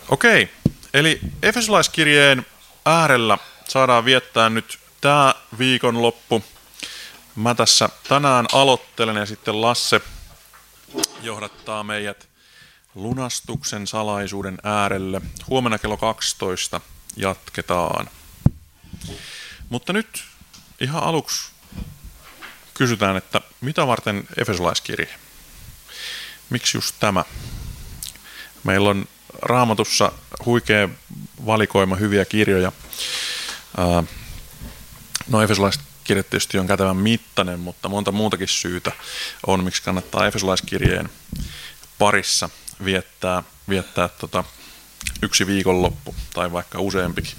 Okei, eli Efesolaiskirjeen äärellä saadaan viettää nyt tämä viikonloppu. Mä tässä tänään aloittelen ja sitten Lasse johdattaa meidät lunastuksen salaisuuden äärelle. Huomenna kello 12 jatketaan. Mutta nyt ihan aluksi kysytään, että mitä varten Efesolaiskirje? Miksi just tämä? Meillä on Raamatussa huikea valikoima hyviä kirjoja. No Efesolaiskirje tietysti on kätevän mittainen, mutta monta muutakin syytä on, miksi kannattaa Efesolaiskirjeen parissa viettää yksi viikonloppu tai vaikka useampikin.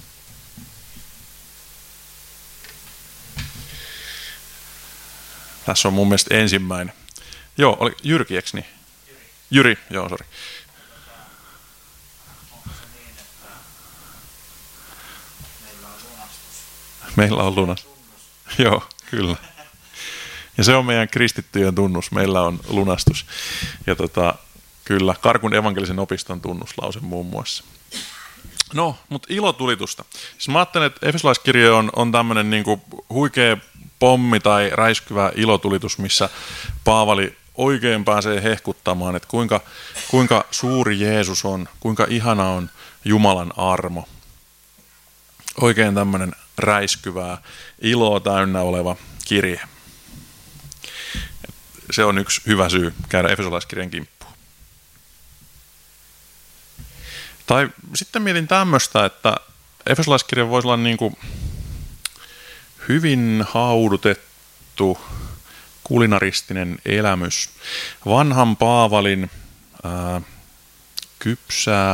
Tässä on mun mielestä ensimmäinen. Joo, oli Jyrki, eikö niin? Jyri, joo, sori. Onko se niin, että meillä on lunastus? Meillä on lunastus. Joo, kyllä. Ja se on meidän kristittyjen tunnus. Meillä on lunastus. Ja kyllä, Karkun evankelisen opiston tunnuslause muun muassa. No, mutta ilotulitusta. Siis mä ajattelen, että Efesolaiskirje on tämmöinen niinku huikea pommi tai räiskyvä ilotulitus, missä Paavali oikein pääsee hehkuttamaan, että kuinka suuri Jeesus on, kuinka ihana on Jumalan armo. Oikein tämmöinen räiskyvää, iloa täynnä oleva kirje. Se on yksi hyvä syy käydä Efesolaiskirjan kimppuun. Tai sitten mietin tämmöistä, että Efesolaiskirja voisi olla niin kuin hyvin haudutettu kulinaristinen elämys. Vanhan Paavalin kypsää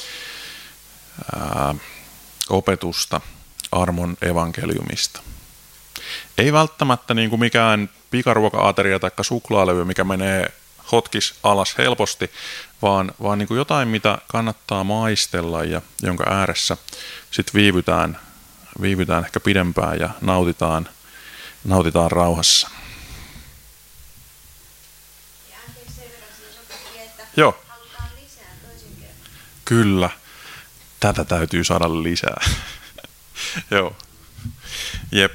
opetusta armon evankeliumista. Ei välttämättä niin kuin mikään pikaruoka-ateria tai suklaalevy, mikä menee hotkis alas helposti, vaan niin kuin jotain, mitä kannattaa maistella ja jonka ääressä sitten viivytään ehkä pidempään ja nautitaan rauhassa. Ja anteeksi sen verran, jos opettiin, että Joo. halutaan lisää toisen kerran. Kyllä, tätä täytyy saada lisää. Joo, jep.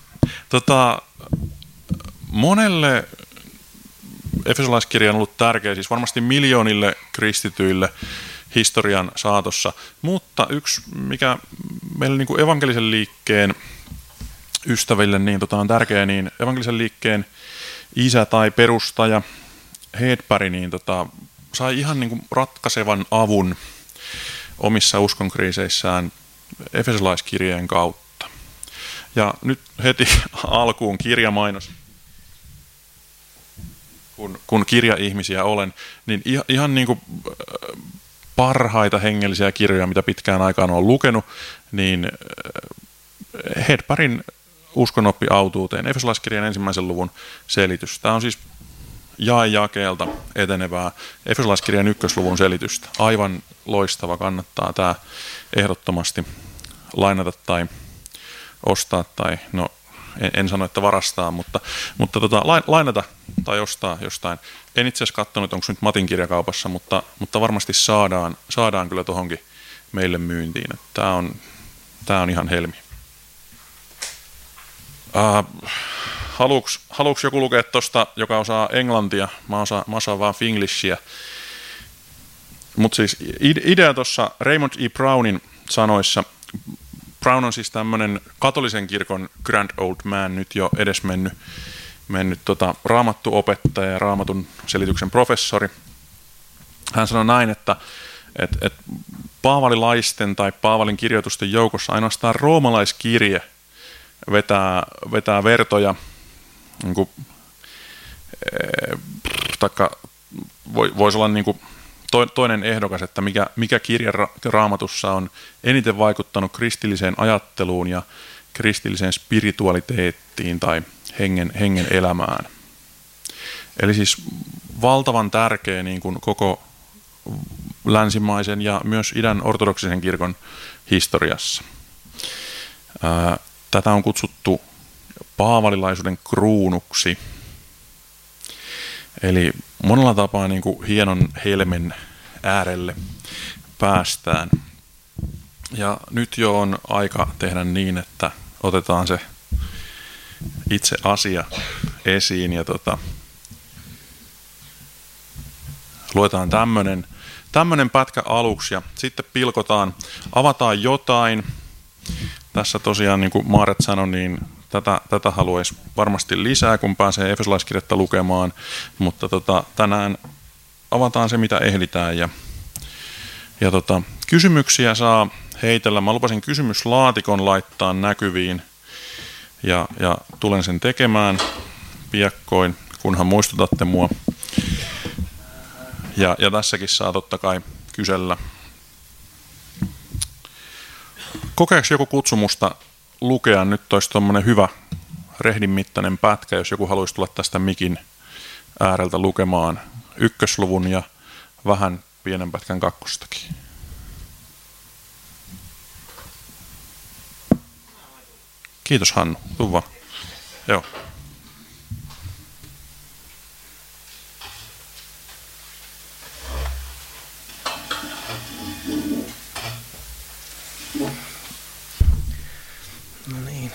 Monelle Efesolaiskirja on ollut tärkeä, siis varmasti miljoonille kristityille historian saatossa, mutta yksi, mikä meillä niin kuin evankelisen liikkeen ystäville niin on tärkeä, niin evankelisen liikkeen isä tai perustaja Hedberg niin sai ihan niin kuin ratkaisevan avun omissa uskonkriiseissään Efesolaiskirjeen kautta. Ja nyt heti alkuun kirjamainos. Kun kirjaihmisiä olen, niin ihan niin kuin parhaita hengellisiä kirjoja, mitä pitkään aikaan olen lukenut, niin Hedbergin uskonoppi autuuteen, Efesolaiskirjan 1. luvun selitys. Tämä on siis jakeelta etenevää Efesolaiskirjan 1. luvun selitystä. Aivan loistava, kannattaa tämä ehdottomasti lainata tai ostaa tai no en sano, että varastaa, mutta lainata tai ostaa jostain. En itse asiassa katsonut, onko nyt Matin kirjakaupassa, mutta varmasti saadaan kyllä tuohonkin meille myyntiin. Tämä on ihan helmi. Haluuks joku lukea tuosta, joka osaa englantia? Mä osaan vaan finglishia. Mutta siis idea tuossa Raymond E. Brownin sanoissa. Brown on siis tämmöinen katolisen kirkon grand old man, nyt jo edesmennyt raamattuopettaja ja raamatun selityksen professori. Hän sanoi näin, että paavalilaisten tai Paavalin kirjoitusten joukossa ainoastaan roomalaiskirje vetää vertoja, niin kuin, taikka voisi olla niin kuin toinen ehdokas, että mikä kirja Raamatussa on eniten vaikuttanut kristilliseen ajatteluun ja kristilliseen spiritualiteettiin tai hengen elämään. Eli siis valtavan tärkeä niin kuin koko länsimaisen ja myös idän ortodoksisen kirkon historiassa. Tätä on kutsuttu paavalilaisuuden kruunuksi. Eli monella tapaa niin kuin hienon helmen äärelle päästään. Ja nyt jo on aika tehdä niin, että otetaan se itse asia esiin ja luetaan tämmönen pätkä aluksi ja sitten avataan jotain. Tässä tosiaan, niin kuin Maaret sanoi, niin tätä haluaisi varmasti lisää, kun pääsee Efesolaiskirjettä lukemaan, mutta tänään avataan se, mitä ehditään ja kysymyksiä saa heitellä. Mä lupasin kysymyslaatikon laittaa näkyviin ja tulen sen tekemään piakkoin, kunhan muistutatte mua. Ja tässäkin saa totta kai kysellä. Kokeeko joku kutsumusta lukea? Nyt olisi tuommoinen hyvä rehdin mittainen pätkä, jos joku haluaisi tulla tästä mikin ääreltä lukemaan 1. luvun ja vähän pienen pätkän 2. Kiitos Hannu. Tuu vaan. Joo. No niin.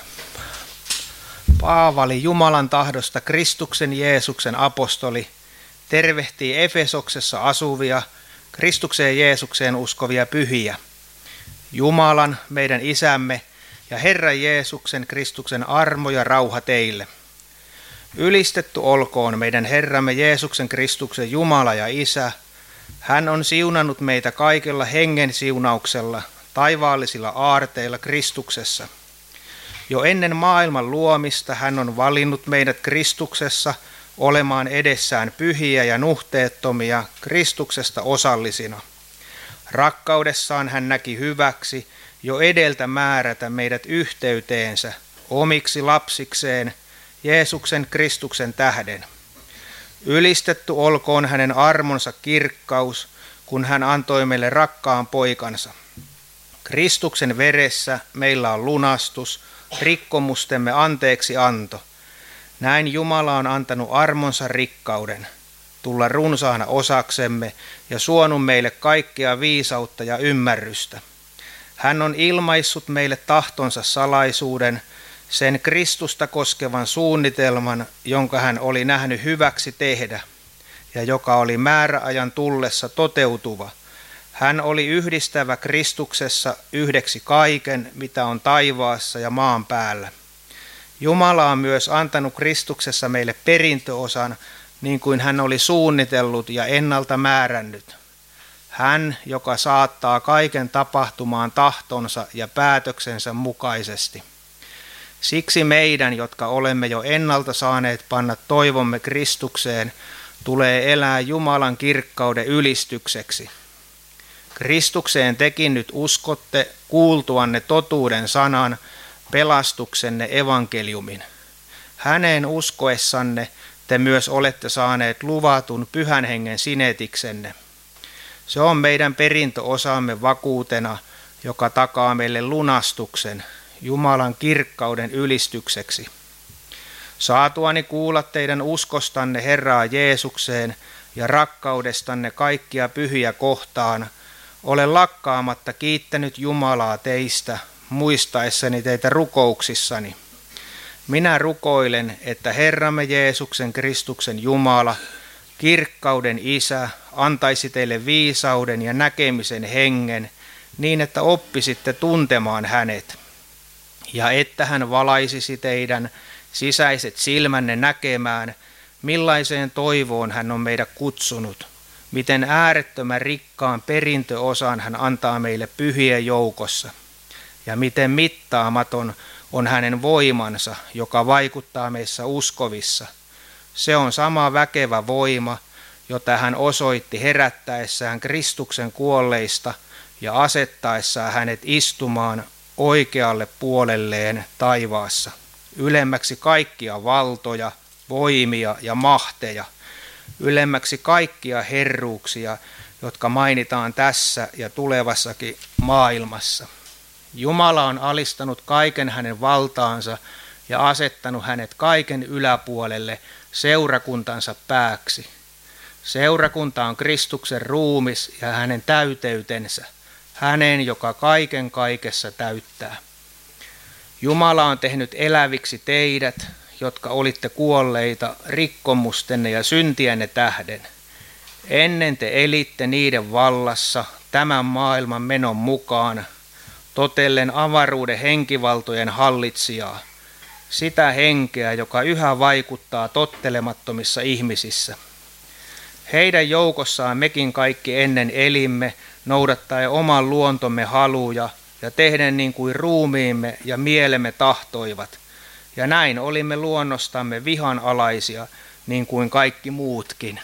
Paavali, Jumalan tahdosta Kristuksen Jeesuksen apostoli, tervehtii Efesoksessa asuvia, Kristukseen Jeesukseen uskovia pyhiä. Jumalan, meidän Isämme ja Herran Jeesuksen Kristuksen armo ja rauha teille. Ylistetty olkoon meidän Herramme Jeesuksen Kristuksen Jumala ja Isä. Hän on siunannut meitä kaikella hengen siunauksella, taivaallisilla aarteilla Kristuksessa. Jo ennen maailman luomista hän on valinnut meidät Kristuksessa olemaan edessään pyhiä ja nuhteettomia Kristuksesta osallisina. Rakkaudessaan hän näki hyväksi jo edeltä määrätä meidät yhteyteensä omiksi lapsikseen Jeesuksen Kristuksen tähden. Ylistetty olkoon hänen armonsa kirkkaus, kun hän antoi meille rakkaan poikansa. Kristuksen veressä meillä on lunastus, rikkomustemme anteeksi anto. Näin Jumala on antanut armonsa rikkauden, tulla runsaana osaksemme ja suonut meille kaikkea viisautta ja ymmärrystä. Hän on ilmaissut meille tahtonsa salaisuuden, sen Kristusta koskevan suunnitelman, jonka hän oli nähnyt hyväksi tehdä, ja joka oli määräajan tullessa toteutuva. Hän oli yhdistävä Kristuksessa yhdeksi kaiken, mitä on taivaassa ja maan päällä. Jumala on myös antanut Kristuksessa meille perintöosan, niin kuin hän oli suunnitellut ja ennalta määrännyt. Hän, joka saattaa kaiken tapahtumaan tahtonsa ja päätöksensä mukaisesti. Siksi meidän, jotka olemme jo ennalta saaneet panna toivomme Kristukseen, tulee elää Jumalan kirkkauden ylistykseksi. Kristukseen tekin nyt uskotte kuultuanne totuuden sanan, pelastuksenne evankeliumin. Häneen uskoessanne te myös olette saaneet luvatun Pyhän Hengen sinetiksenne. Se on meidän perintöosamme vakuutena, joka takaa meille lunastuksen Jumalan kirkkauden ylistykseksi. Saatuani kuulla teidän uskostanne Herraa Jeesukseen ja rakkaudestanne kaikkia pyhiä kohtaan, olen lakkaamatta kiittänyt Jumalaa teistä, muistaessani teitä rukouksissani. Minä rukoilen, että Herramme Jeesuksen Kristuksen Jumala, kirkkauden Isä, antaisi teille viisauden ja näkemisen hengen, niin että oppisitte tuntemaan hänet, ja että hän valaisisi teidän sisäiset silmänne näkemään, millaiseen toivoon hän on meidät kutsunut, miten äärettömän rikkaan perintöosan hän antaa meille pyhien joukossa, ja miten mittaamaton on hänen voimansa, joka vaikuttaa meissä uskovissa. Se on sama väkevä voima, jota hän osoitti herättäessään Kristuksen kuolleista ja asettaessaan hänet istumaan oikealle puolelleen taivaassa, ylemmäksi kaikkia valtoja, voimia ja mahteja, ylemmäksi kaikkia herruuksia, jotka mainitaan tässä ja tulevassakin maailmassa. Jumala on alistanut kaiken hänen valtaansa ja asettanut hänet kaiken yläpuolelle seurakuntansa pääksi. Seurakunta on Kristuksen ruumis ja hänen täyteytensä, hänen, joka kaiken kaikessa täyttää. Jumala on tehnyt eläviksi teidät, jotka olitte kuolleita rikkomustenne ja syntienne tähden. Ennen te elitte niiden vallassa tämän maailman menon mukaan, totellen avaruuden henkivaltojen hallitsijaa, sitä henkeä, joka yhä vaikuttaa tottelemattomissa ihmisissä. Heidän joukossaan mekin kaikki ennen elimme, noudattaen oman luontomme haluja ja tehden niin kuin ruumiimme ja mielemme tahtoivat. Ja näin olimme luonnostamme vihanalaisia, niin kuin kaikki muutkin.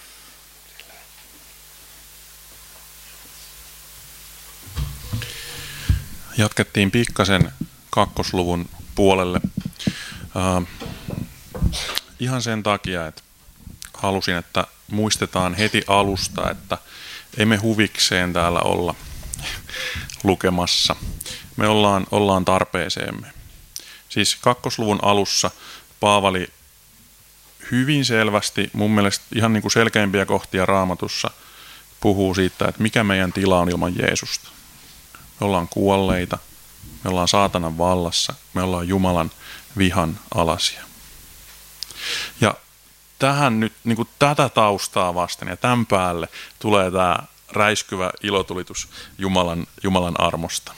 Jatkettiin pikkasen kakkosluvun puolelle. Ihan sen takia, että halusin, että muistetaan heti alusta, että emme huvikseen täällä olla lukemassa. Me ollaan tarpeeseemme. Siis kakkosluvun alussa Paavali hyvin selvästi, mun mielestä ihan niin kuin selkeimpiä kohtia Raamatussa, puhuu siitä, että mikä meidän tila on ilman Jeesusta. Me ollaan kuolleita, me ollaan saatanan vallassa, me ollaan Jumalan vihan alasia. Ja tähän nyt niin kuin tätä taustaa vasten ja tämän päälle tulee tämä räiskyvä ilotulitus Jumalan armosta.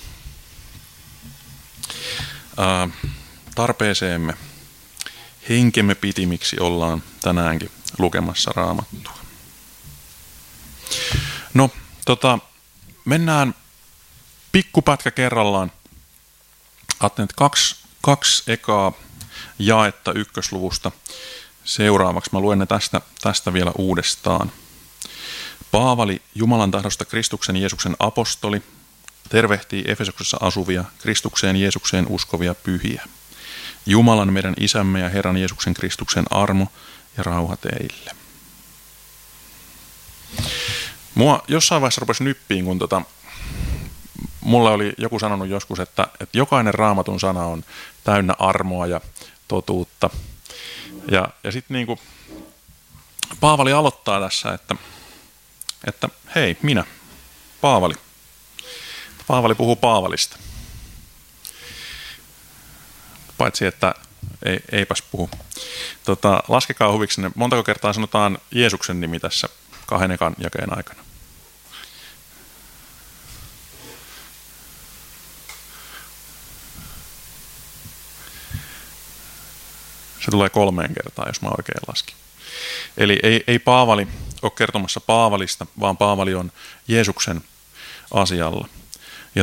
Tarpeeseemme, henkemme pitimiksi ollaan tänäänkin lukemassa Raamattua. No, mennään pikkupätkä kerrallaan. Ajattelin, että kaksi ekaa jaetta ykkösluvusta seuraavaksi. Mä luen ne tästä vielä uudestaan. Paavali, Jumalan tahdosta Kristuksen Jeesuksen apostoli, tervehtii Efesoksessa asuvia, Kristukseen Jeesukseen uskovia pyhiä. Jumalan meidän Isämme ja Herran Jeesuksen Kristuksen armo ja rauha teille. Mua jossain vaiheessa rupesi nyppiin, kun mulle oli joku sanonut joskus, että jokainen Raamatun sana on täynnä armoa ja totuutta. Ja sitten niin kuin Paavali aloittaa tässä, että hei, minä, Paavali. Paavali puhuu Paavalista. Paitsi, että eipäs puhu. Laskekaa huviksi, montako kertaa sanotaan Jeesuksen nimi tässä 2 ekan jakeen aikana. Se tulee 3 kertaa, jos mä oikein laskin. Eli ei Paavali ole kertomassa Paavalista, vaan Paavali on Jeesuksen asialla. Ja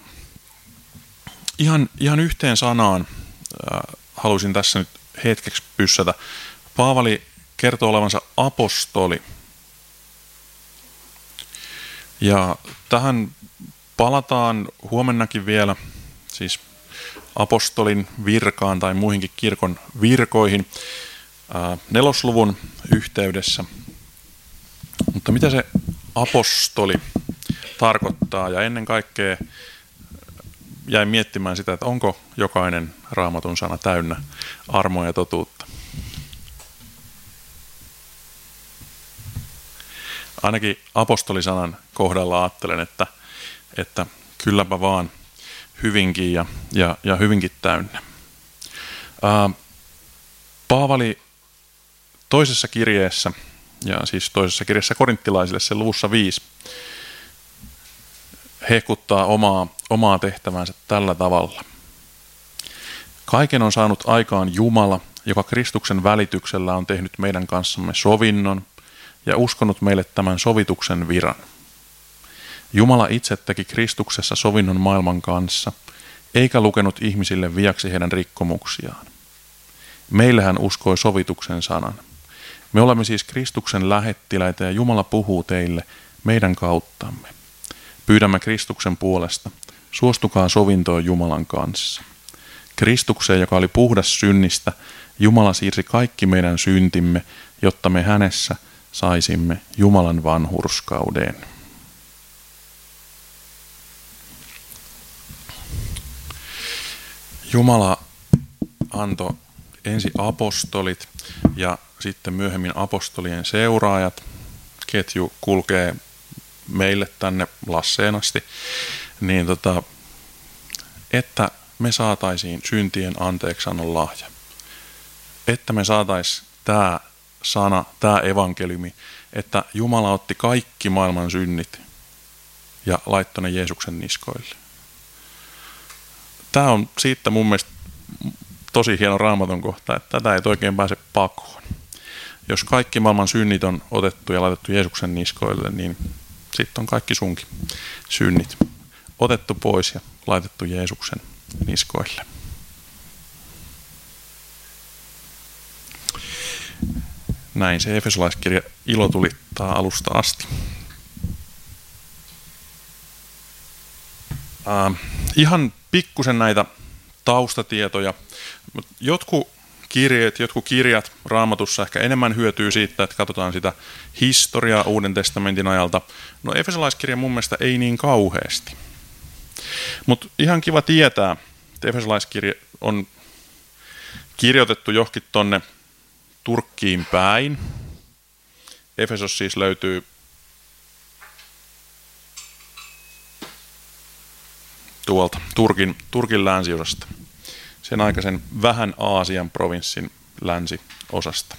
ihan yhteen sanaan haluaisin tässä nyt hetkeksi pyssätä. Paavali kertoo olevansa apostoli. Ja tähän palataan huomennakin vielä, siis apostolin virkaan tai muihinkin kirkon virkoihin 4. luvun yhteydessä. Mutta mitä se apostoli tarkoittaa, ja ennen kaikkea jäin miettimään sitä, että onko jokainen Raamatun sana täynnä armoa ja totuutta. Ainakin apostolisanan kohdalla ajattelen, että kylläpä vaan hyvinkin ja hyvinkin täynnä. Paavali toisessa kirjeessä, ja siis toisessa kirjeessä korinttilaisille, se luvussa 5, hehkuttaa omaa tehtävänsä tällä tavalla. Kaiken on saanut aikaan Jumala, joka Kristuksen välityksellä on tehnyt meidän kanssamme sovinnon ja uskonut meille tämän sovituksen viran. Jumala itse teki Kristuksessa sovinnon maailman kanssa, eikä lukenut ihmisille viaksi heidän rikkomuksiaan. Meille hän uskoi sovituksen sanan. Me olemme siis Kristuksen lähettiläitä ja Jumala puhuu teille meidän kauttamme. Pyydämme Kristuksen puolesta, suostukaa sovintoon Jumalan kanssa. Kristukseen, joka oli puhdas synnistä, Jumala siirsi kaikki meidän syntimme, jotta me hänessä saisimme Jumalan vanhurskauden. Jumala antoi ensin apostolit ja sitten myöhemmin apostolien seuraajat, ketju kulkee meille tänne Lasseen asti, niin että me saataisiin syntien anteeksiannon lahja. Että me saataisiin tämä sana, tämä evankeliumi, että Jumala otti kaikki maailman synnit ja laittoi ne Jeesuksen niskoille. Tämä on siitä mun mielestä tosi hieno Raamatun kohta, että tätä ei oikein pääse pakoon. Jos kaikki maailman synnit on otettu ja laitettu Jeesuksen niskoille, niin sitten on kaikki sunkin synnit otettu pois ja laitettu Jeesuksen niskoille. Näin se Efesolaiskirja ilotulittaa alusta asti. Ihan pikkusen näitä taustatietoja. Jotkut kirjat Raamatussa ehkä enemmän hyötyy siitä, että katsotaan sitä historiaa Uuden testamentin ajalta. No Efesolaiskirja mun mielestä ei niin kauheasti. Mutta ihan kiva tietää, että Efesolaiskirja on kirjoitettu johonkin tonne Turkkiin päin. Efesos siis löytyy tuolta Turkin länsiosasta. Sen aikaisen vähän Aasian provinssin länsiosasta.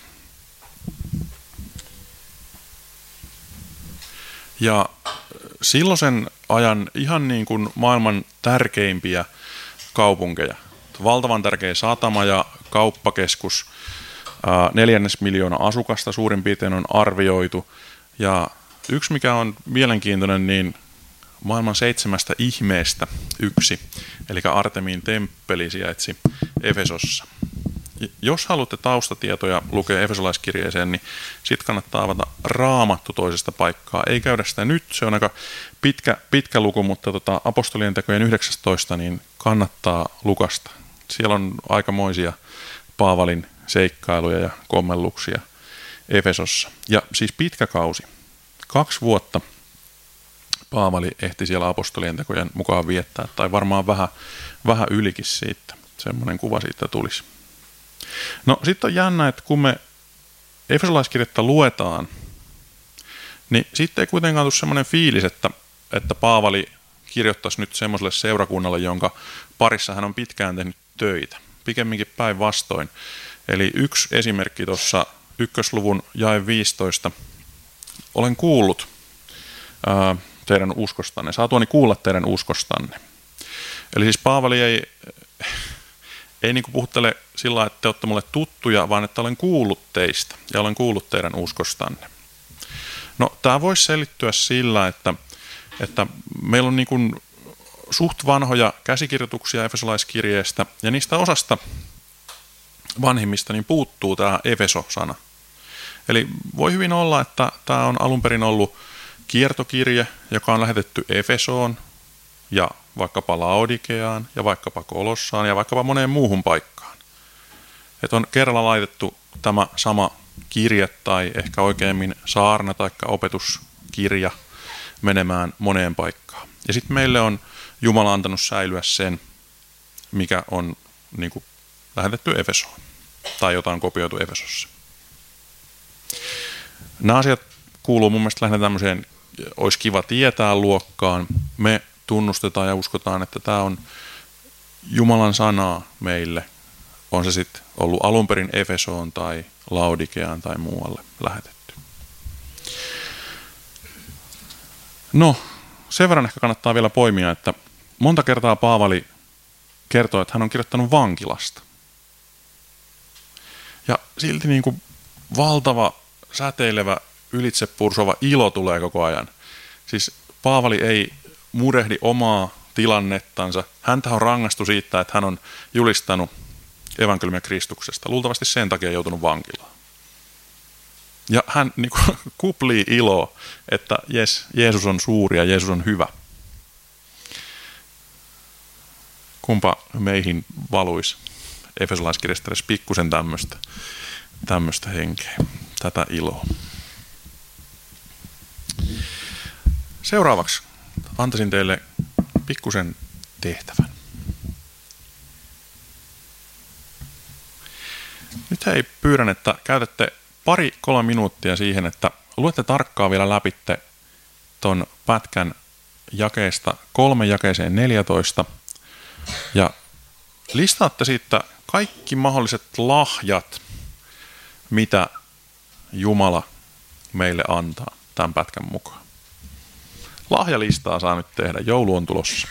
Ja silloisen ajan ihan niin kuin maailman tärkeimpiä kaupunkeja. Valtavan tärkeä satama ja kauppakeskus. 4 miljoonaa asukasta suurin piirtein on arvioitu. Ja yksi mikä on mielenkiintoinen, niin maailman 7 ihmeestä yksi, eli Artemiin temppeli sijaitsi Efesossa. Jos haluatte taustatietoja lukea Efesolaiskirjeeseen, niin sitten kannattaa avata Raamattu toisesta paikkaa. Ei käydä sitä nyt, se on aika pitkä luku, mutta apostolien tekojen 19, niin kannattaa lukasta. Siellä on aikamoisia Paavalin seikkailuja ja kommelluksia Efesossa. Ja siis pitkä kausi, 2 vuotta Paavali ehti siellä apostolien tekojen mukaan viettää, tai varmaan vähän ylikin siitä. Semmoinen kuva siitä tulisi. No sitten on jännä, että kun me Efesolaiskirjettä luetaan, niin sitten ei kuitenkaan tule semmoinen fiilis, että Paavali kirjoittaisi nyt semmoiselle seurakunnalle, jonka parissa hän on pitkään tehnyt töitä. Pikemminkin päinvastoin. Eli yksi esimerkki tuossa 1. luvun jae 15. Olen kuullut teidän uskostanne. Saatuani kuulla teidän uskostanne. Eli siis Paavali ei niin kuin puhuttele sillä lailla, että te olette mulle tuttuja, vaan että olen kuullut teistä ja olen kuullut teidän uskostanne. No, tämä voisi selittyä sillä, että meillä on niin kuin suht vanhoja käsikirjoituksia Efesolaiskirjeestä, ja niistä osasta vanhimmista niin puuttuu tämä Efeso-sana. Eli voi hyvin olla, että tämä on alun perin ollut kiertokirje, joka on lähetetty Efesoon ja vaikkapa Laodikeaan ja vaikkapa Kolossaan ja vaikkapa moneen muuhun paikkaan. Että on kerralla laitettu tämä sama kirje tai ehkä oikeammin saarna tai opetuskirja menemään moneen paikkaan. Ja sitten meille on Jumala antanut säilyä sen, mikä on niin kuin lähetetty Efesoon tai jota on kopioitu Efesossa. Nämä asiat kuuluu mun mielestä lähinnä tämmöiseen olisi kiva tietää luokkaan. Me tunnustetaan ja uskotaan, että tämä on Jumalan sanaa meille. On se sitten ollut alun perin Efesoon tai Laodikeaan tai muualle lähetetty. No, sen verran ehkä kannattaa vielä poimia, että monta kertaa Paavali kertoo, että hän on kirjoittanut vankilasta. Ja silti niin kuin valtava, säteilevä, ylitsepursova ilo tulee koko ajan. Siis Paavali ei murehdi omaa tilannettansa. Häntä on rangaistu siitä, että hän on julistanut evankeliumia Kristuksesta. Luultavasti sen takia joutunut vankilaan. Ja hän niin kuin kuplii iloa, että jes, Jeesus on suuri ja Jeesus on hyvä. Kumpa meihin valuisi Efesolaiskirjasta edes pikkusen tämmöistä henkeä, tätä iloa. Seuraavaksi antaisin teille pikkusen tehtävän. Nyt pyydän, että käytätte 2-3 minuuttia siihen, että luette tarkkaan vielä läpitte ton pätkän jakeesta 3 jakeeseen 14 ja listaatte siitä kaikki mahdolliset lahjat, mitä Jumala meille antaa tämän pätkän mukaan. Lahjalistaa saa nyt tehdä, joulu on tulossa.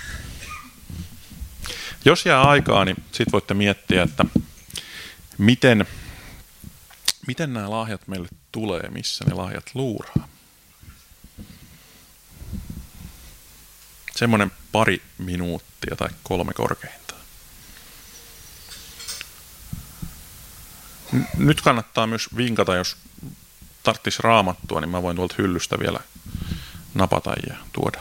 Jos jää aikaa, niin sit voitte miettiä, että miten nämä lahjat meille tulee, missä ne lahjat luuraa. Semmoinen 2 minuuttia tai 3 korkeintaan. Nyt kannattaa myös vinkata, jos tarvitsisi raamattua, niin mä voin tuolta hyllystä vielä napata ja tuoda.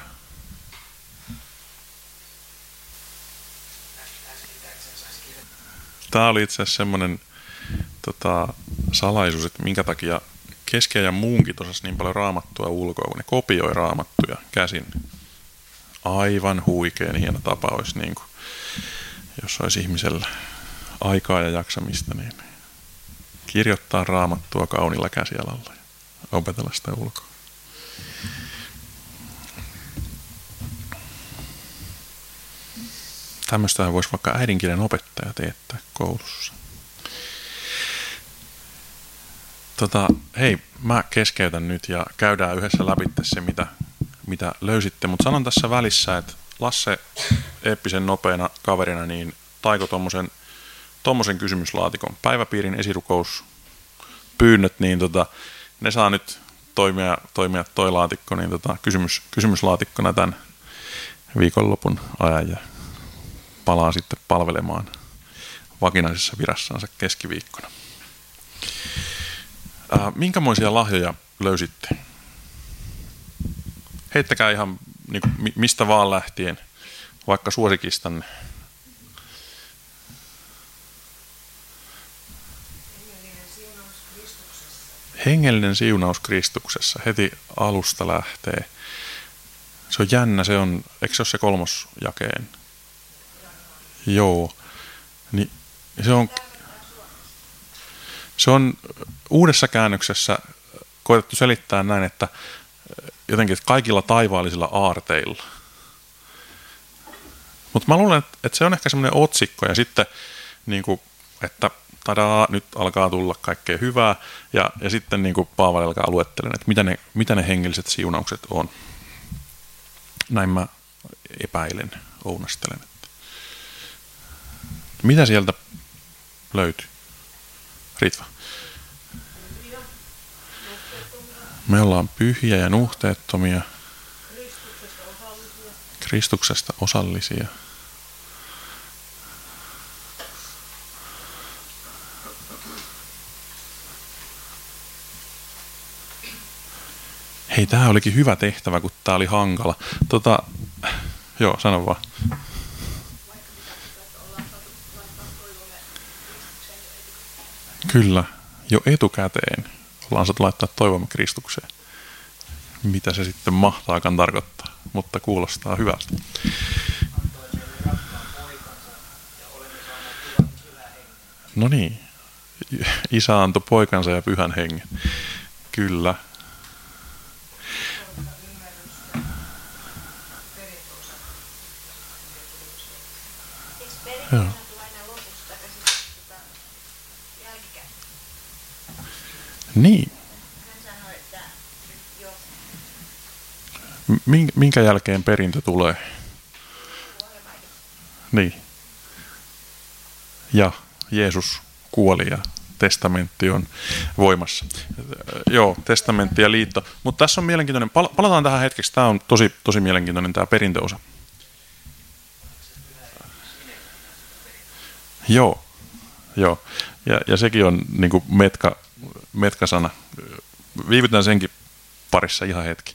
Tämä oli itse asiassa semmoinen salaisuus, että minkä takia Keski- ja muunkin osasi niin paljon raamattua ulkoa, kun ne kopioi raamattuja käsin. Aivan huikein hieno tapa olisi, niin kuin, jos olisi ihmisellä aikaa ja jaksamista, niin kirjoittaa raamattua kaunilla käsialalla ja opetella sitä ulkoa. Tämmöistähän voisi vaikka äidinkielen opettaja teettää koulussa. Hei, mä keskeytän nyt ja käydään yhdessä läpi se, mitä löysitte. Mutta sanon tässä välissä, että Lasse eeppisen nopeana kaverina niin taiko tommosen kysymyslaatikon. Päiväpiirin esirukouspyynnöt, niin ne saa nyt toimia toi laatikko niin kysymyslaatikkona tämän viikonlopun ajan ja palaa sitten palvelemaan vakinaisessa virassansa keskiviikkona. Minkämoisia lahjoja löysitte? Heittäkää ihan niin kuin, mistä vaan lähtien, vaikka suosikistanne. Hengellinen siunaus Kristuksessa. Heti alusta lähtee. Se on jännä, eikö se ole se 3. jakeen? Joo. Niin, se on uudessa käännöksessä koetettu selittää näin, että jotenkin että kaikilla taivaallisilla aarteilla. Mutta mä luulen, että se on ehkä semmoinen otsikko ja sitten, niin kuin, että tadaa, nyt alkaa tulla kaikkea hyvää ja sitten niin kuin Paavali alkaa luettelemaan, että mitä ne hengelliset siunaukset on. Näin mä epäilen, ounastelen. Mitä sieltä löytyy? Ritva. Me ollaan pyhiä ja nuhteettomia. Kristuksesta osallisia. Hei, tää olikin hyvä tehtävä, kun tää oli hankala. Joo, sano vaan. Kyllä, jo etukäteen ollaan saatu laittaa toivomme Kristukseen. Mitä se sitten mahtaakaan tarkoittaa, mutta kuulostaa hyvältä. No niin, Isä antoi poikansa ja pyhän hengen. Kyllä. Joo. Niin. Hän sanoi, että jos Minkä jälkeen perintö tulee? Niin. Ja Jeesus kuoli ja testamentti on voimassa. Joo, testamentti ja liitto. Mutta tässä on mielenkiintoinen, palataan tähän hetkeksi, tämä on tosi mielenkiintoinen tämä perintöosa. Joo. Ja sekin on niin kuin metka-sana. Viivytään senkin parissa ihan hetki.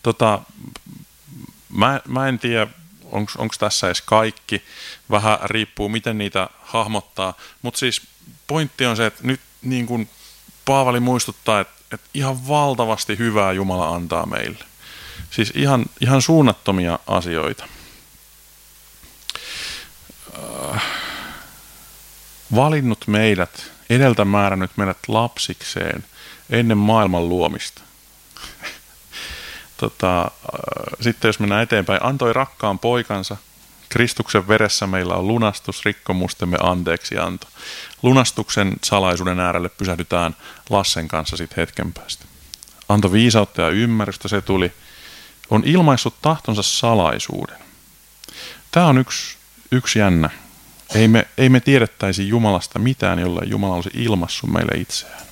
Mä en tiedä, onko tässä edes kaikki. Vähän riippuu, miten niitä hahmottaa. Mutta siis pointti on se, että nyt niin kuin Paavali muistuttaa, että ihan valtavasti hyvää Jumala antaa meille. Siis ihan suunnattomia asioita. Valinnut meidät, edeltä määrännyt meidät lapsikseen ennen maailman luomista. Sitten jos mennään eteenpäin, antoi rakkaan poikansa. Kristuksen veressä meillä on lunastus, rikkomustemme anteeksianto. Lunastuksen salaisuuden äärelle pysähdytään Lassen kanssa sitten hetken päästä. Antoi viisautta ja ymmärrystä, se tuli. On ilmaissut tahtonsa salaisuuden. Tämä on yksi jännä. Ei me tiedettäisi Jumalasta mitään, jollei Jumala olisi ilmaissut meille itseään.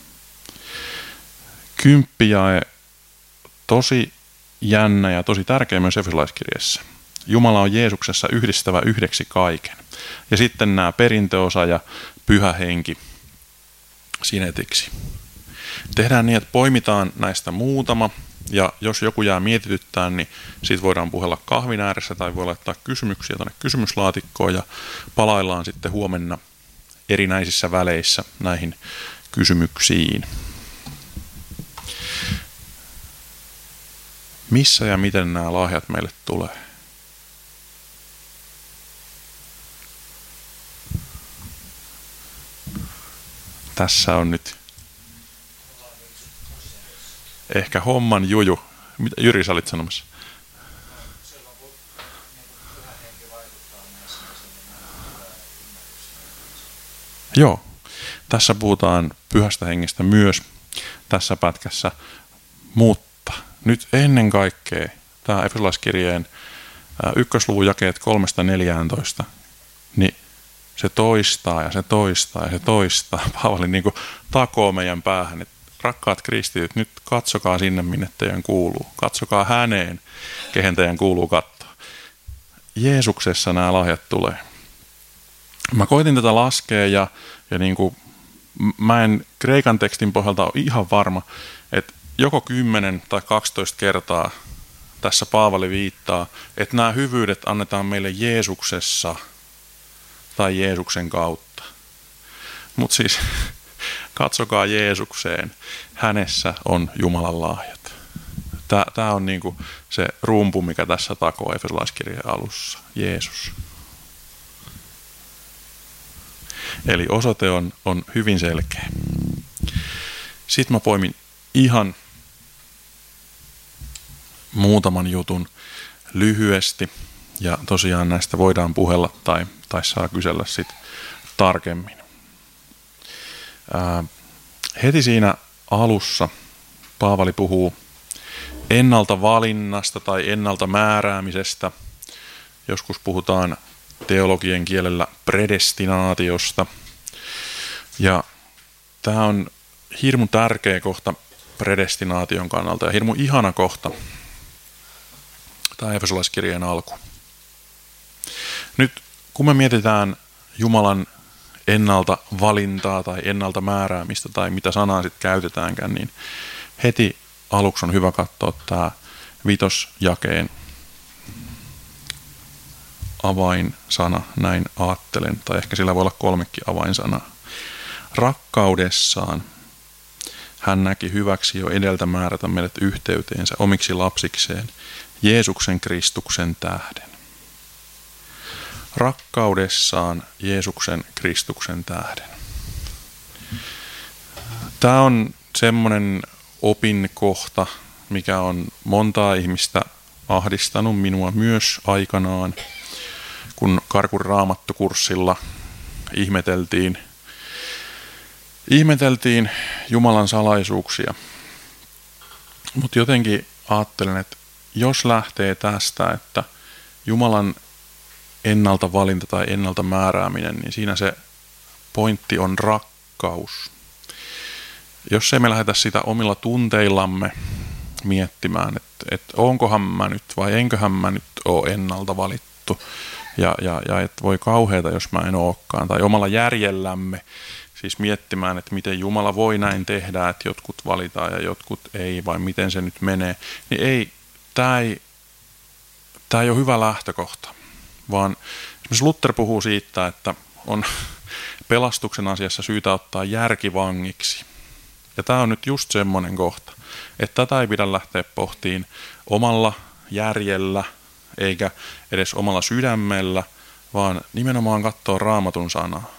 10 jae, tosi jännä ja tosi tärkeä myös Efesolaiskirjassa. Jumala on Jeesuksessa yhdistävä yhdeksi kaiken. Ja sitten nämä perintöosa ja pyhä henki sinetiksi. Tehdään niin, että poimitaan näistä muutama, ja jos joku jää mietityttään, niin siitä voidaan puhella kahvin ääressä tai voi laittaa kysymyksiä tuonne kysymyslaatikkoon ja palaillaan sitten huomenna erinäisissä väleissä näihin kysymyksiin. Missä ja miten nämä lahjat meille tulee? Tässä on nyt ehkä homman juju. Mitä Jyri, sä olit sanomassa? Silloin kun pyhä henki vaikuttaa meissä, niin silloin on hyvä ymmärrys. Joo. Tässä puhutaan pyhästä hengestä myös tässä pätkässä, mutta nyt ennen kaikkea tämä Efesolaiskirjeen 1. luvun jakeet 3-14, niin se toistaa ja se toistaa ja se toistaa. Paavali niin kuin takoo meidän päähän, että rakkaat kristityt, nyt katsokaa sinne, minne teidän kuuluu. Katsokaa häneen, kehen teidän kuuluu katsoa. Jeesuksessa nämä lahjat tulee. Mä koitin tätä laskea ja niin kuin, mä en kreikan tekstin pohjalta ole ihan varma, että joko 10 tai 12 kertaa tässä Paavali viittaa, että nämä hyvyydet annetaan meille Jeesuksessa tai Jeesuksen kautta. Mutta siis katsokaa Jeesukseen, hänessä on Jumalan lahjat. Tämä on niinku se rumpu, mikä tässä takoo Efesolaiskirjeen alussa, Jeesus. Eli osoite on hyvin selkeä. Sitten mä poimin ihan muutaman jutun lyhyesti, ja tosiaan näistä voidaan puhella tai saa kysellä sitten tarkemmin. Heti siinä alussa Paavali puhuu ennalta valinnasta tai ennalta määräämisestä. Joskus puhutaan teologien kielellä predestinaatiosta. Ja tämä on hirmu tärkeä kohta predestinaation kannalta ja hirmu ihana kohta. Tämä Efesolaiskirjeen alku. Nyt kun me mietitään Jumalan ennalta valintaa tai ennalta määräämistä tai mitä sanaa sitten käytetäänkään, niin heti aluksi on hyvä katsoa tämä 5. jakeen avainsana, näin ajattelen, tai ehkä sillä voi olla 3 avainsanaa. Rakkaudessaan hän näki hyväksi jo edeltä määrätä meidät yhteyteensä omiksi lapsikseen Jeesuksen Kristuksen tähden. Rakkaudessaan Jeesuksen Kristuksen tähden. Tämä on semmoinen opinkohta, mikä on montaa ihmistä ahdistanut, minua myös aikanaan, kun Karkun raamattokurssilla ihmeteltiin Jumalan salaisuuksia. Mutta jotenkin ajattelen, että jos lähtee tästä, että Jumalan ennalta valinta tai ennalta määrääminen, niin siinä se pointti on rakkaus. Jos ei me lähdetä sitä omilla tunteillamme miettimään, että onkohan mä nyt vai enköhän mä nyt ole ennalta valittu, ja että voi kauheata, jos mä en olekaan, tai omalla järjellämme, siis miettimään, että miten Jumala voi näin tehdä, että jotkut valitaan ja jotkut ei, vai miten se nyt menee, niin tämä ei ole hyvä lähtökohta, vaan esimerkiksi Luther puhuu siitä, että on pelastuksen asiassa syytä ottaa järkivangiksi. Ja tämä on nyt just semmoinen kohta, että tätä ei pidä lähteä pohtiin omalla järjellä, eikä edes omalla sydämellä, vaan nimenomaan katsoa Raamatun sanaa.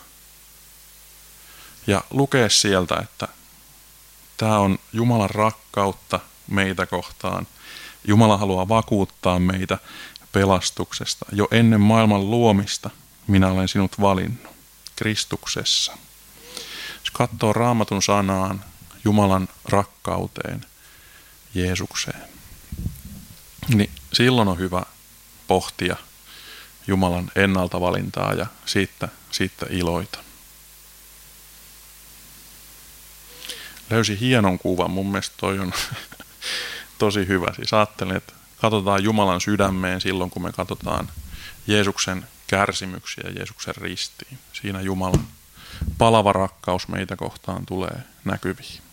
Ja lukea sieltä, että tämä on Jumalan rakkautta meitä kohtaan. Jumala haluaa vakuuttaa meitä pelastuksesta. Jo ennen maailman luomista minä olen sinut valinnut Kristuksessa. Jos katsoo Raamatun sanaan, Jumalan rakkauteen, Jeesukseen, niin silloin on hyvä pohtia Jumalan ennaltavalintaa ja siitä iloita. Löysin hienon kuvan, mun mielestä toi on tosi hyvä. Siis ajattelin, että katsotaan Jumalan sydämeen silloin, kun me katsotaan Jeesuksen kärsimyksiä ja Jeesuksen ristiin. Siinä Jumalan palava rakkaus meitä kohtaan tulee näkyviin.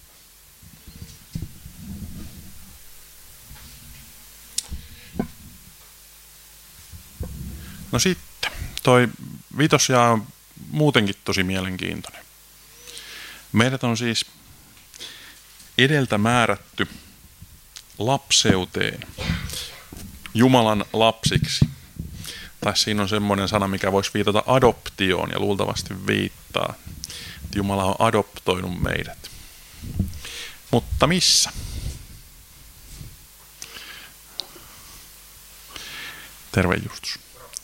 No sitten, toi vitosjaa on muutenkin tosi mielenkiintoinen. Meidät on siis edeltä määrätty lapseuteen, Jumalan lapsiksi. Tai siinä on semmoinen sana, mikä voisi viitata adoptioon ja luultavasti viittaa, että Jumala on adoptoinut meidät. Mutta missä? Terve Justus.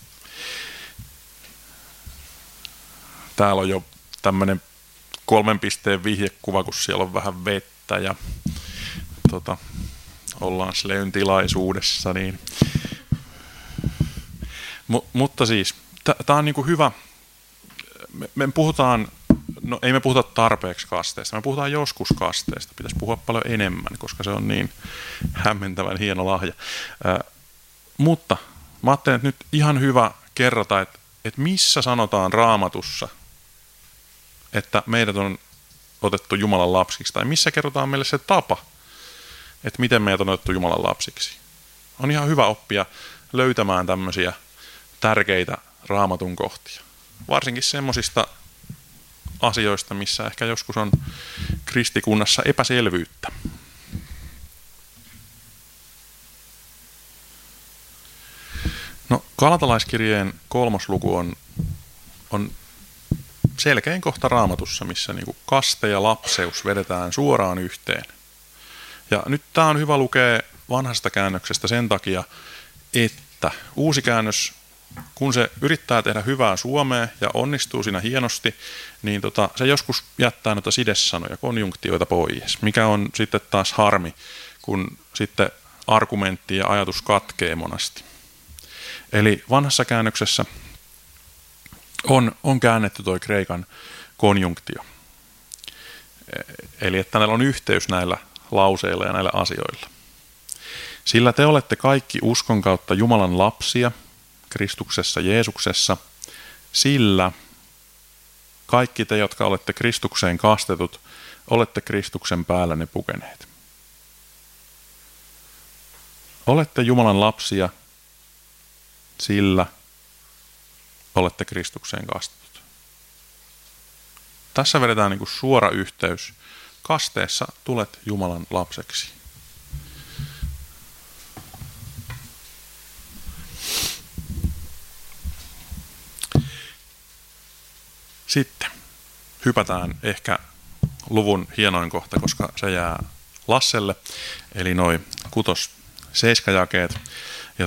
Täällä on jo tämmöinen 3 pisteen vihjekuva, kun siellä on vähän vettä ja ollaan Sleyn tilaisuudessa. Niin. Mutta siis, tämä on niinku hyvä. Me puhutaan, no ei me puhuta tarpeeksi kasteesta, me puhutaan joskus kasteesta. Pitäisi puhua paljon enemmän, koska se on niin hämmentävän hieno lahja. Mutta mä ajattelin, että nyt ihan hyvä kerrata, että missä sanotaan Raamatussa, että meidät on otettu Jumalan lapsiksi, tai missä kerrotaan meille se tapa, että miten meidät on otettu Jumalan lapsiksi. On ihan hyvä oppia löytämään tämmöisiä tärkeitä Raamatun kohtia. Varsinkin semmoisista asioista, missä ehkä joskus on kristikunnassa epäselvyyttä. No, Galatalaiskirjeen 3. luku on selkein kohta Raamatussa, missä niinku kaste ja lapseus vedetään suoraan yhteen. Ja nyt tämä on hyvä lukea vanhasta käännöksestä sen takia, että uusi käännös, kun se yrittää tehdä hyvää suomea ja onnistuu siinä hienosti, niin se joskus jättää noita sidesanoja, konjunktioita pois, mikä on sitten taas harmi, kun sitten argumentti ja ajatus katkee monasti. Eli vanhassa käännöksessä on käännetty toi kreikan konjunktio. Eli että näillä on yhteys näillä lauseilla ja näillä asioilla. Sillä te olette kaikki uskon kautta Jumalan lapsia Kristuksessa Jeesuksessa, sillä kaikki te, jotka olette Kristukseen kastetut, olette Kristuksen päällänne pukeneet. Olette Jumalan lapsia, sillä olette Kristukseen kastetut. Tässä vedetään niin kuin suora yhteys. Kasteessa tulet Jumalan lapseksi. Sitten hypätään ehkä luvun hienoin kohta, koska se jää Lasselle, eli noi 6-7 jakeet. Ja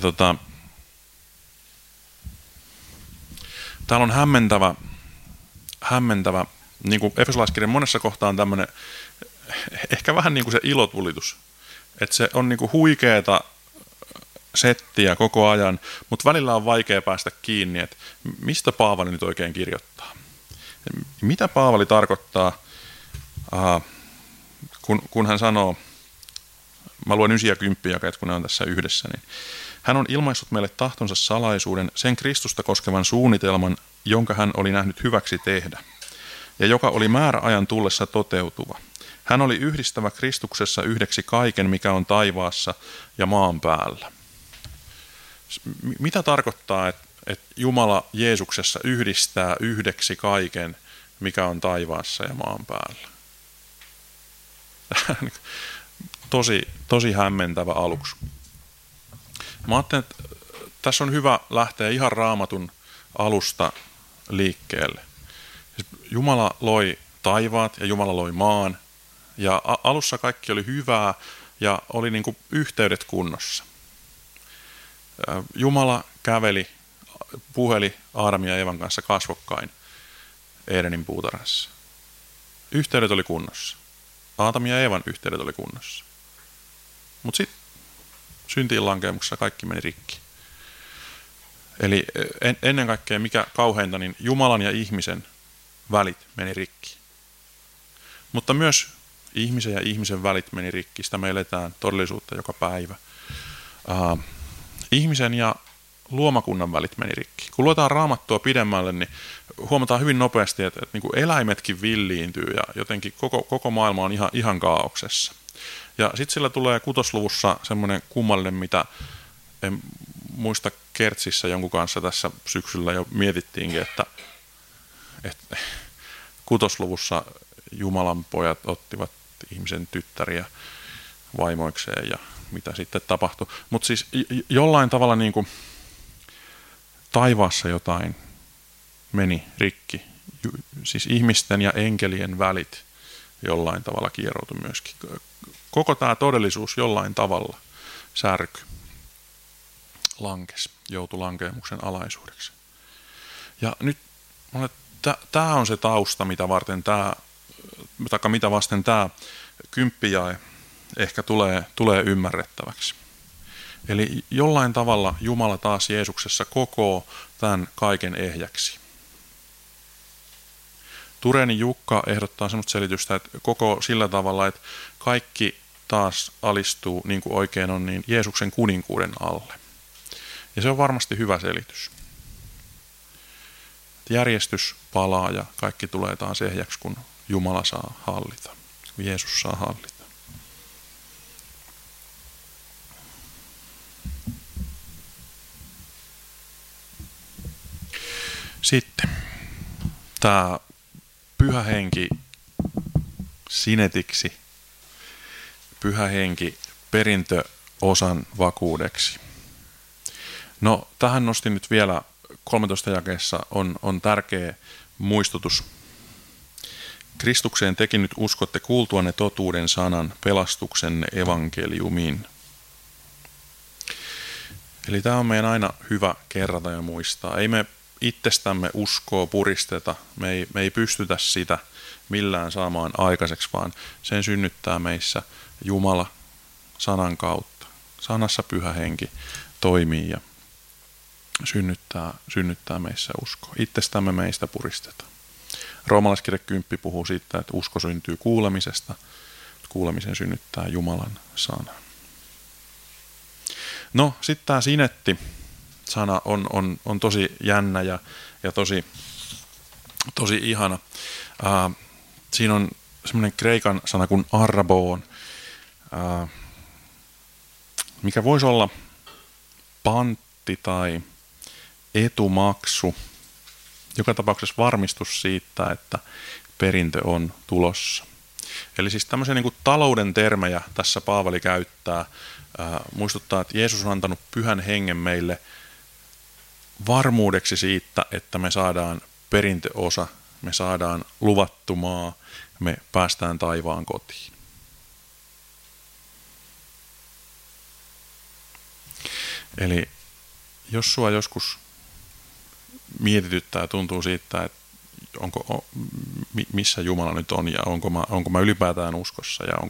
täällä on hämmentävä, niin kuin Efesolaiskirjan monessa kohtaa on tämmöinen, ehkä vähän niin kuin se ilotulitus, että se on niin kuin huikeeta settiä koko ajan, mutta välillä on vaikea päästä kiinni, että mistä Paavali nyt oikein kirjoittaa. Mitä Paavali tarkoittaa, kun hän sanoo, mä luen 9 ja 10 jakeet, kun ne on tässä yhdessä, niin hän on ilmaissut meille tahtonsa salaisuuden, sen Kristusta koskevan suunnitelman, jonka hän oli nähnyt hyväksi tehdä, ja joka oli määräajan tullessa toteutuva. Hän oli yhdistävä Kristuksessa yhdeksi kaiken, mikä on taivaassa ja maan päällä. Mitä tarkoittaa, että Jumala Jeesuksessa yhdistää yhdeksi kaiken, mikä on taivaassa ja maan päällä? Tosi hämmentävä aluksi. Mä ajattelin, että tässä on hyvä lähteä ihan Raamatun alusta liikkeelle. Jumala loi taivaat ja Jumala loi maan. Ja alussa kaikki oli hyvää ja oli niin kuin yhteydet kunnossa. Jumala puheli Aadamin ja Eevan kanssa kasvokkain Edenin puutarhassa. Yhteydet oli kunnossa. Aadamin ja Eevan yhteydet oli kunnossa. Mutta sitten syntiin lankemuksessa kaikki meni rikki. Eli ennen kaikkea mikä kauheinta, niin Jumalan ja ihmisen välit meni rikki. Mutta myös ihmisen ja ihmisen välit meni rikki. Sitä me eletään todellisuutta joka päivä. Ihmisen ja luomakunnan välit meni rikki. Kun luetaan Raamattua pidemmälle, niin huomataan hyvin nopeasti, että niin kuin eläimetkin villiintyy ja jotenkin koko maailma on ihan kaauksessa. Ja sitten sillä tulee 6. luvussa semmoinen kummallinen, mitä en muista Kertsissä jonkun kanssa tässä syksyllä jo mietittiinkin, että 6. luvussa Jumalan pojat ottivat ihmisen tyttäriä vaimoikseen ja mitä sitten tapahtui. Mutta siis jollain tavalla niin kuin taivaassa jotain meni rikki. Siis ihmisten ja enkelien välit jollain tavalla kieroutui myöskin. Koko tämä todellisuus jollain tavalla särky, lankesi, joutui lankeemuksen alaisuudeksi. Ja nyt tämä on se tausta, mitä vasten tämä 10 jae ehkä tulee ymmärrettäväksi. Eli jollain tavalla Jumala taas Jeesuksessa kokoo tämän kaiken ehjäksi. Tureni Jukka ehdottaa semmoista selitystä, että koko sillä tavalla, että kaikki taas alistuu niin kuin oikein on, niin Jeesuksen kuninkuuden alle. Ja se on varmasti hyvä selitys. Järjestys palaa ja kaikki tulee taas ehjäksi, kun Jumala saa hallita, kun Jeesus saa hallita. Sitten tämä Pyhä Henki sinetiksi, Pyhä Henki perintöosan vakuudeksi. No, tähän nostin nyt vielä 13 jakeessa on tärkeä muistutus. Kristukseen tekin nyt uskotte kuultuanne totuuden sanan, pelastuksenne evankeliumiin. Eli tämä on meidän aina hyvä kerrata ja muistaa. Ei me itsestämme uskoa puristeta, me ei pystytä sitä millään saamaan aikaiseksi, vaan sen synnyttää meissä Jumala sanan kautta. Sanassa Pyhä Henki toimii ja synnyttää meissä uskoa. Itsestämme meistä puristeta. Roomalaiskirja 10 puhuu siitä, että usko syntyy kuulemisesta, kuulemisen synnyttää Jumalan sana. No, sitten tämä sinetti-sana on tosi jännä ja tosi ihana. Siinä on semmoinen kreikan sana kuin arraboon, mikä voisi olla pantti tai etumaksu. Joka tapauksessa varmistus siitä, että perintö on tulossa. Eli siis tämmöisiä niin kuin talouden termejä tässä Paavali käyttää, muistuttaa, että Jeesus on antanut Pyhän Hengen meille varmuudeksi siitä, että me saadaan perintöosa, me saadaan luvattu maa, me päästään taivaan kotiin. Eli jos sua joskus mietityttää, tuntuu siitä, että missä Jumala nyt on ja onko mä ylipäätään uskossa ja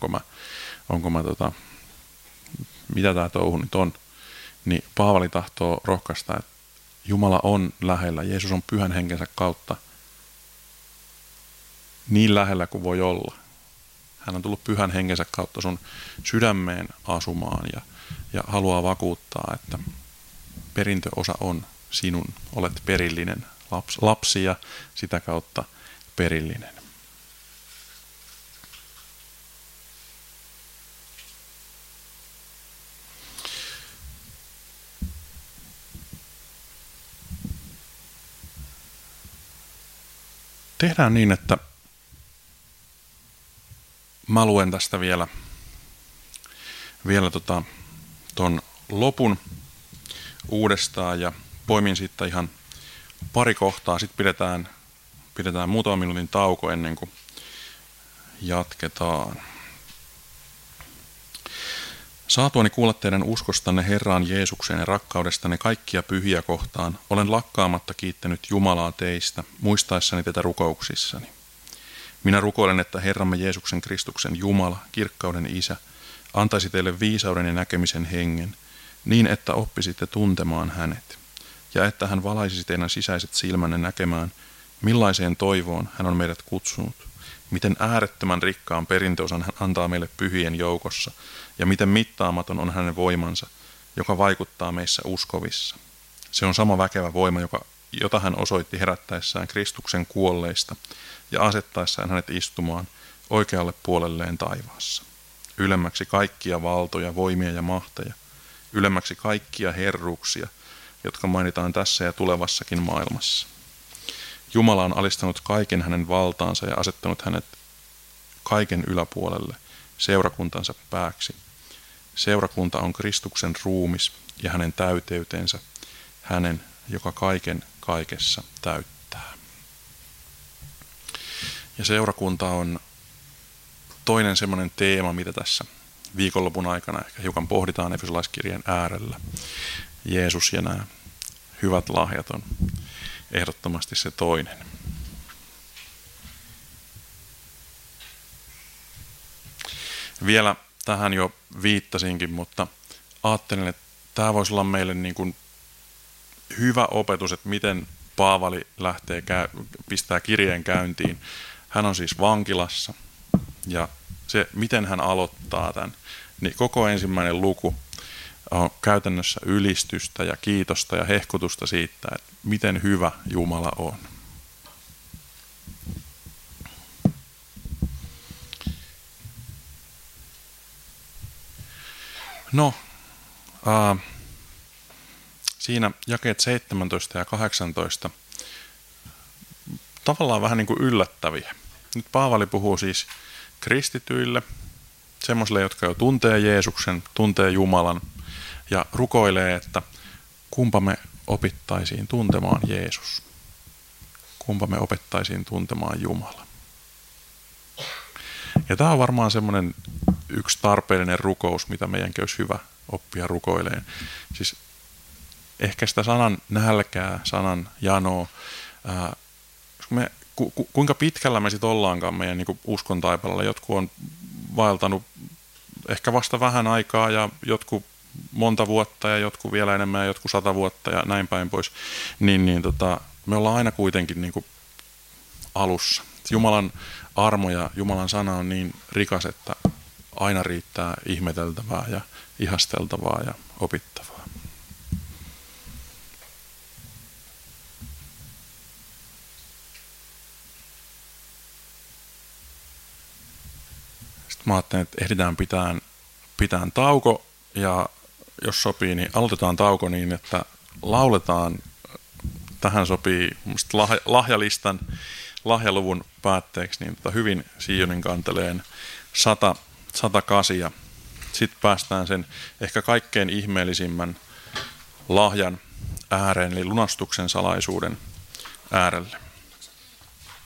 mitä tämä touhu nyt on, niin Paavali tahtoo rohkaista, että Jumala on lähellä, Jeesus on Pyhän Henkensä kautta niin lähellä kuin voi olla. Hän on tullut Pyhän Henkensä kautta sun sydämeen asumaan ja haluaa vakuuttaa, että perintöosa on sinun, olet perillinen lapsi ja sitä kautta perillinen. Tehdään niin, että mä luen tästä vielä ton lopun uudestaan ja poimin siitä ihan pari kohtaa. Sitten pidetään muutaman minuutin tauko ennen kuin jatketaan. Saatuani kuulla teidän uskostanne Herraan Jeesukseen ja rakkaudestanne kaikkia pyhiä kohtaan, olen lakkaamatta kiittänyt Jumalaa teistä, muistaessani tätä rukouksissani. Minä rukoilen, että Herramme Jeesuksen Kristuksen Jumala, kirkkauden Isä, antaisi teille viisauden ja näkemisen hengen, niin että oppisitte tuntemaan hänet, ja että hän valaisisi teidän sisäiset silmänne näkemään, millaiseen toivoon hän on meidät kutsunut, miten äärettömän rikkaan perintöosan hän antaa meille pyhien joukossa, ja miten mittaamaton on hänen voimansa, joka vaikuttaa meissä uskovissa. Se on sama väkevä voima, jota hän osoitti herättäessään Kristuksen kuolleista ja asettaessaan hänet istumaan oikealle puolelleen taivaassa. Ylemmäksi kaikkia valtoja, voimia ja mahteja, ylemmäksi kaikkia herruuksia, jotka mainitaan tässä ja tulevassakin maailmassa. Jumala on alistanut kaiken hänen valtaansa ja asettanut hänet kaiken yläpuolelle, seurakuntansa pääksi. Seurakunta on Kristuksen ruumis ja hänen täyteytensä, hänen, joka kaiken kaikessa täyttää. Ja seurakunta on toinen semmoinen teema, mitä tässä viikonlopun aikana ehkä hiukan pohditaan Efesolaiskirjeen äärellä. Jeesus ja nämä hyvät lahjat on ehdottomasti se toinen. Vielä tähän jo viittasinkin, mutta ajattelin, että tämä voisi olla meille niin kuin hyvä opetus, että miten Paavali pistää kirjeen käyntiin. Hän on siis vankilassa ja se, miten hän aloittaa tämän, niin koko ensimmäinen luku on käytännössä ylistystä ja kiitosta ja hehkutusta siitä, että miten hyvä Jumala on. No, siinä jakeet 17 ja 18 tavallaan vähän niin kuin yllättäviä. Nyt Paavali puhuu siis kristityille, semmoisille, jotka jo tuntee Jeesuksen, tuntee Jumalan ja rukoilee, että kumpa me opittaisiin tuntemaan Jeesus. Kumpa me opettaisiin tuntemaan Jumala. Ja tämä on varmaan semmoinen yksi tarpeellinen rukous, mitä meidänkin olisi hyvä oppia rukoileen. Siis ehkä sitä sanan nälkää, sanan janoa, kuinka pitkällä me sitten ollaankaan meidän niin kuin uskon taipaleella. Jotkut on vaeltanut ehkä vasta vähän aikaa ja jotkut monta vuotta ja jotkut vielä enemmän ja jotkut 100 vuotta ja näin päin pois. Me ollaan aina kuitenkin niin kuin alussa. Jumalan armo ja Jumalan sana on niin rikas, että aina riittää ihmeteltävää ja ihasteltavaa ja opittavaa. Sitten mä ajattelin, että ehditään pitään tauko ja jos sopii, niin aloitetaan tauko niin, että lauletaan. Tähän sopii lahjalistan, lahjaluvun päätteeksi niin hyvin Sionin kanteleen 108 ja sitten päästään sen ehkä kaikkein ihmeellisimmän lahjan ääreen, eli lunastuksen salaisuuden äärelle.